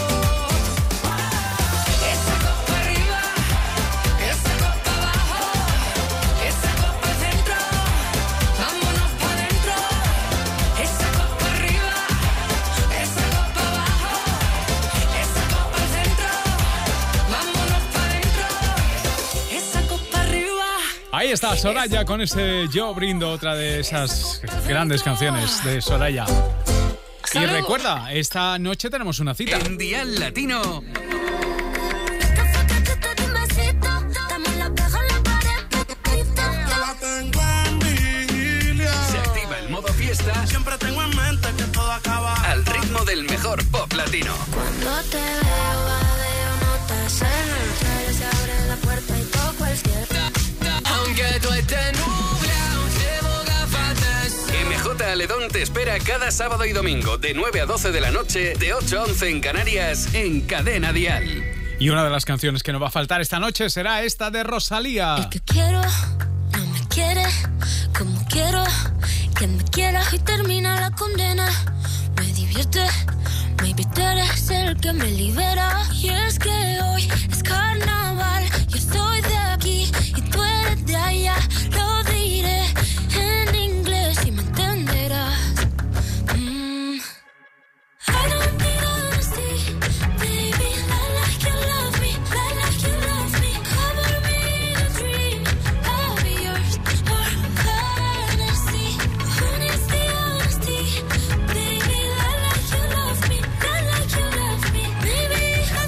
Esa copa arriba, esa copa abajo, esa copa al centro. Vámonos para adentro. Esa copa arriba, esa copa abajo, esa copa al centro. Vámonos para adentro. Esa copa arriba. Ahí está Soraya con ese Yo Brindo, otra de esas grandes canciones de Soraya. Y Salud. recuerda, esta noche tenemos una cita. En Dial Latino, se activa el modo fiesta. Siempre tengo en mente que todo acaba al ritmo del mejor pop latino. Cuando te veo, veo notas en el cielo, se abre la puerta y toco el cielo. Aunque tú estés nublado, llevo gafatas. M J Aledón te espera cada sábado y domingo de nueve a doce de la noche, de ocho a once en Canarias, en Cadena Dial. Y una de las canciones que no va a faltar esta noche será esta de Rosalía. Que quiero, no me quiere, como quiero que me quiera y termina la condena. Me divierte, maybe tú eres el que me libera. Y es que hoy es carnaval, yo soy de aquí y tú eres de allá. Lo diré en inglés y me entenderás. Mm. I don't need honesty, baby, I like you love me, I like you love me. Cover me in a dream, I'll be yours for fantasy. Who needs the honesty, baby, I like you love me, I like you love me. Maybe I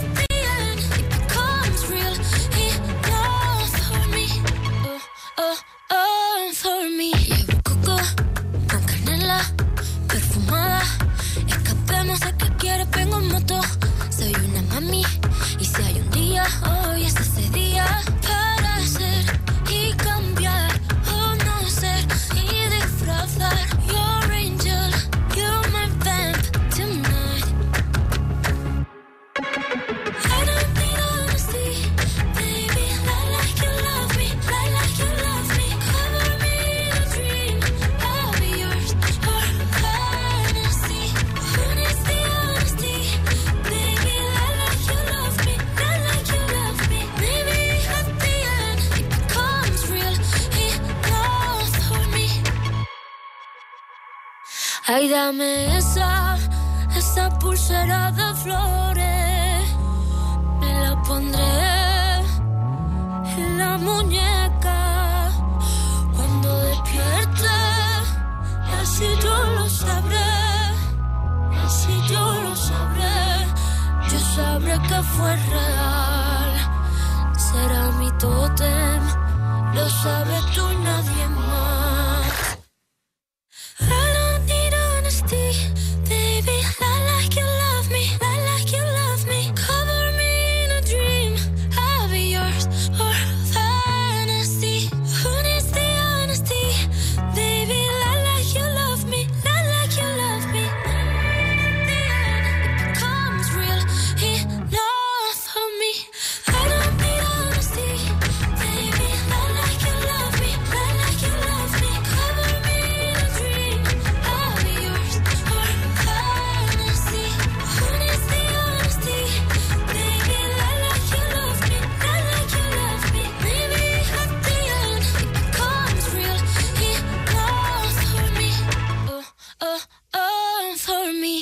Ay, dame esa, esa pulsera de flores, me la pondré en la muñeca cuando despierte, así yo lo sabré, así yo lo sabré, yo sabré que fue real, será mi tótem, lo sabes tú y nadie más. I don't need honesty, baby. Lie like you love me, lie like you love me. Cover me in a dream, I'll be yours or fantasy. Who needs the honesty, baby? Lie like you love me, lie like you love me. At the end, it becomes real enough for me. I don't need honesty, baby. Lie like you love me, lie like you love me. Cover me in a dream, I'll be yours or fantasy. Who needs the honesty, baby? Lie like you love me, lie like you love me. Maybe at the end it becomes real enough for me. Oh, oh, oh, for me.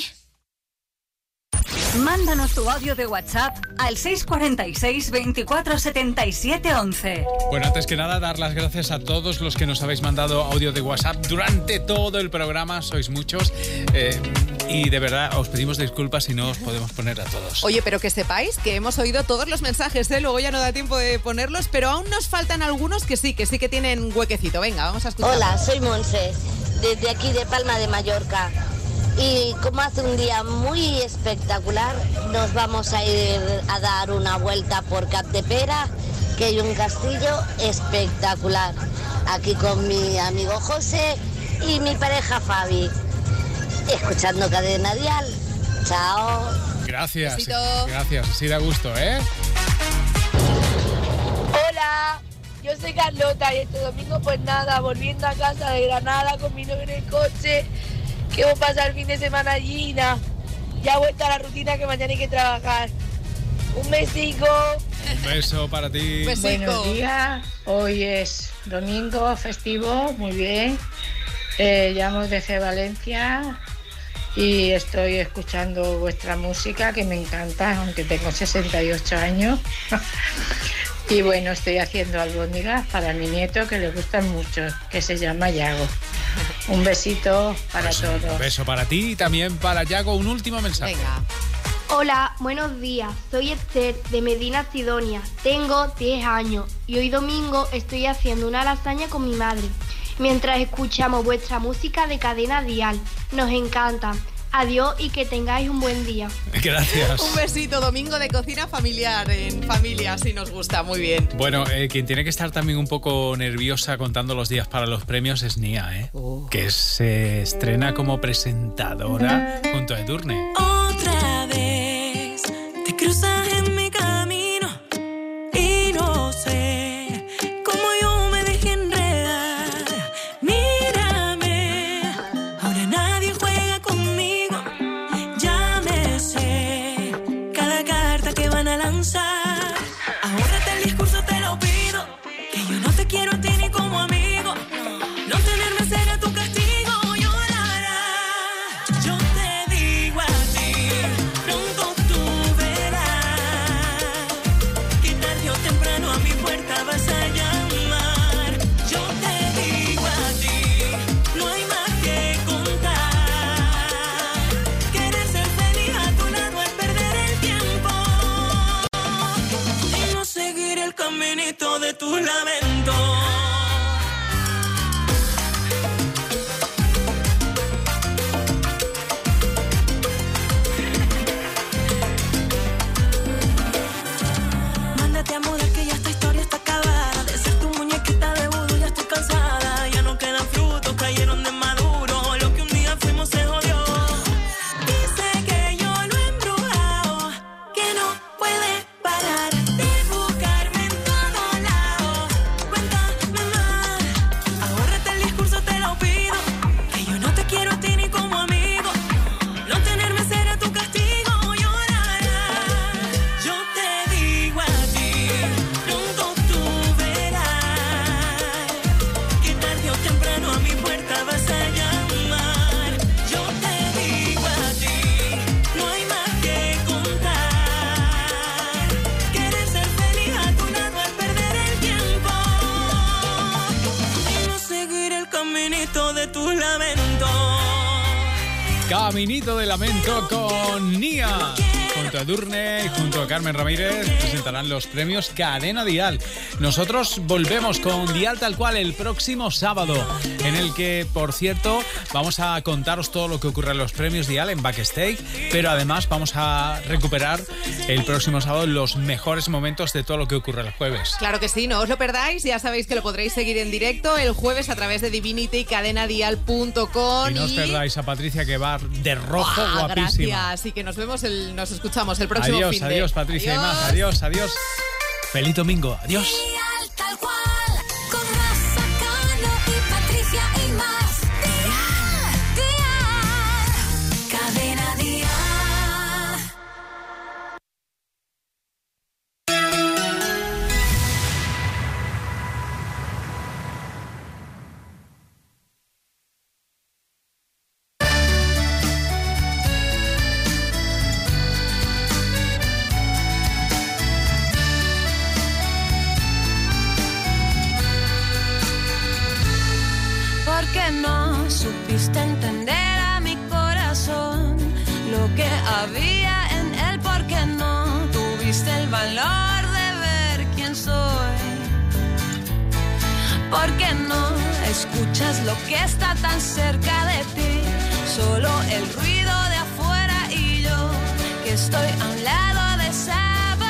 Mándanos tu audio de WhatsApp al seis cuatro seis, veinticuatro setenta y siete once. Bueno, antes que nada, dar las gracias a todos los que nos habéis mandado audio de WhatsApp durante todo el programa. Sois muchos. Eh, y de verdad, os pedimos disculpas si no os podemos poner a todos. Oye, pero que sepáis que hemos oído todos los mensajes, ¿eh? Luego ya no da tiempo de ponerlos, pero aún nos faltan algunos que sí, que sí que tienen huequecito. Venga, vamos a escuchar. Hola, soy Monse, desde aquí de Palma de Mallorca. Y como hace un día muy espectacular, nos vamos a ir a dar una vuelta por Capdepera, que hay un castillo espectacular. Aquí con mi amigo José y mi pareja Fabi, escuchando Cadena Dial. Chao. Gracias. Besito. Gracias, así da gusto, ¿eh? Hola, yo soy Carlota y este domingo pues nada, volviendo a casa de Granada con mi novio en el coche, que vamos a pasar el fin de semana allí, nada. Ya he vuelto a la rutina que mañana hay que trabajar. Un besico. Un beso para ti. Buenos días, hoy es domingo festivo, muy bien. Eh, llamo desde Valencia y estoy escuchando vuestra música que me encanta, aunque tengo sesenta y ocho años. Y bueno, estoy haciendo albóndigas para mi nieto que le gustan mucho, que se llama Yago. Un besito para Pues, todos. Un beso para ti y también para Yago. Un último mensaje. Venga. Hola, buenos días. Soy Esther de Medina Sidonia. Tengo diez años y hoy domingo estoy haciendo una lasaña con mi madre mientras escuchamos vuestra música de Cadena Dial. Nos encanta. Adiós y que tengáis un buen día. Gracias. Un besito, domingo de cocina familiar, en familia, si nos gusta, muy bien. Bueno, eh, quien tiene que estar también un poco nerviosa contando los días para los premios es Nia, ¿eh? Oh. Que se estrena como presentadora junto a Edurne. Otra vez te cruzas en mi camino y no sé cómo yo me dejé enredar. Mírame, ahora nadie juega conmigo. Ya me sé cada carta que van a lanzar. Ahórrate el discurso, te lo pido, que yo no te quiero a ti ni como amigo. No tenerme será tu castigo. Yo la hará. Yo te digo a ti, pronto tú verás que tarde o temprano a mi puerta vas a llamar. Yo te digo a ti, no hay más que contar. Querer ser feliz a tu lado es perder el tiempo y no seguir el caminito de tu lamento. Mándate a mudar que ya esta historia está acabada. De ser tu muñequita de vudú ya estoy cansada. Ya no quedan frutos, cayeron de maduro. Lo que un día fuimos se jodió. Dice que yo lo he embrujado, que no puede parar de buscarme en todos lados. Cuenta Caminito de Lamento con Nia. Junto a Edurne y junto a Carmen Ramírez presentarán los premios Cadena Dial. Nosotros volvemos con Dial Tal Cual el próximo sábado, en el que, por cierto, vamos a contaros todo lo que ocurre en los premios Dial en backstage, pero además vamos a recuperar el próximo sábado los mejores momentos de todo lo que ocurre el jueves. Claro que sí, no os lo perdáis, ya sabéis que lo podréis seguir en directo el jueves a través de Divinity y cadena dial punto com. Y no os perdáis a Patricia, que va de rojo, ¡Buah, guapísima. Gracias, así que nos vemos, el, nos escuchamos el próximo Adiós, fin de... adiós, Patricia Adiós. y más. Adiós, adiós. Feliz domingo. Adiós. Dial Tal Cual, con Rafa Cano y Patricia y más. Dial, Dial, Cadena Dial. Porque no supiste entender a mi corazón lo que había en él, porque no tuviste el valor de ver quién soy, porque no escuchas lo que está tan cerca de ti, solo el ruido de afuera y yo que estoy a un lado desaparezco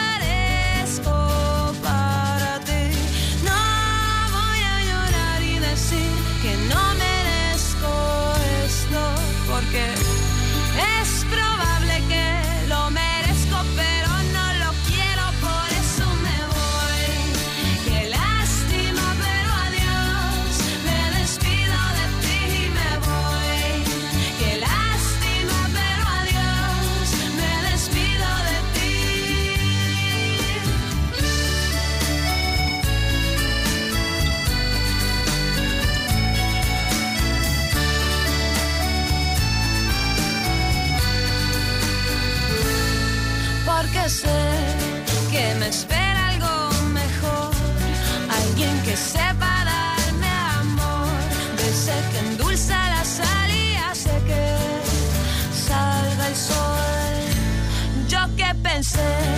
para ti. No voy a llorar y decir que no merezco esto, porque es probable que lo merezco, pero no lo quiero, por eso me voy. Qué lástima, pero adiós, me despido de ti y me voy. Qué lástima, pero adiós, me despido de ti. Porque sé que me espera algo mejor, alguien que sepa darme amor, de ese que endulza la sal y hace que salga el sol. Yo que pensé